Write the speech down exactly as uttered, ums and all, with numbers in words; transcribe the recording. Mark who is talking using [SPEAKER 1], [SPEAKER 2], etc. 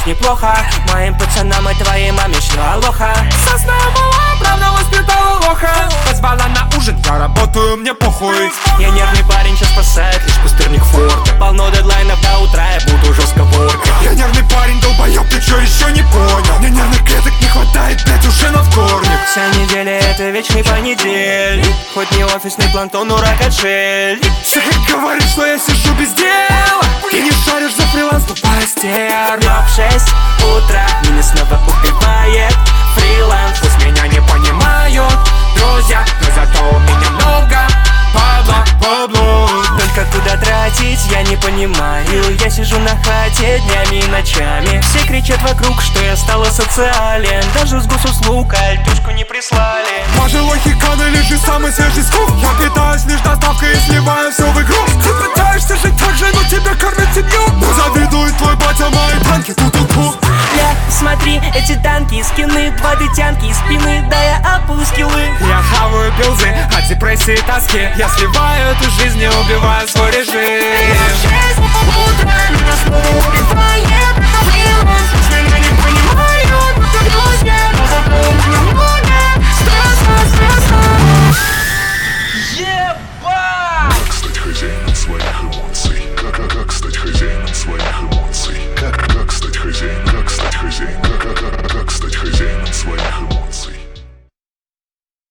[SPEAKER 1] жизни плохо. Моим пацанам и твоей маме шлю алоха.
[SPEAKER 2] Сосна была, правда воспитала лоха. Позвала на ужин, я работаю, мне похуй.
[SPEAKER 1] Я нервный парень, сейчас спасает лишь пустырник форта. Полно дедлайнов до утра, я буду жестко воркать.
[SPEAKER 2] Я нервный парень, долбоёб, ты чё еще не понял? Мне нервных клеток не хватает, блять, уже на вторник.
[SPEAKER 1] Вся неделя это вечный понедельник. Хоть не офисный планктон, но рак-отшельник.
[SPEAKER 2] Шахер говорит, что я сижу без дела. Ты не шаришь за фриланс, тупая стерва.
[SPEAKER 1] Но в шесть утра меня снова убивает фриланс.
[SPEAKER 2] Пусть меня не понимают друзья, но зато у меня много бабла, бабло.
[SPEAKER 1] Только куда тратить, я не понимаю. Я сижу на хате днями и ночами. Все кричат вокруг, что я стал асоциален. Даже с госуслуг альтушку не прислали.
[SPEAKER 2] Пожилой хикан или же самый свежий скуп. Я питаюсь лишь доставкой и сливаю все в игру. Ты пытаешься жить так же, но тебя кормят семью. Но завидует твой батя мои танки, ту-ту-ту.
[SPEAKER 1] Ля, смотри, эти танки, скины, два дытянки из спины, да я апаю скиллы.
[SPEAKER 2] Я хаваю пилзы от депрессии и тоски. Я сливаю эту жизнь и убиваю свой режим.
[SPEAKER 3] В шесть утра меня снова убивает фриланс.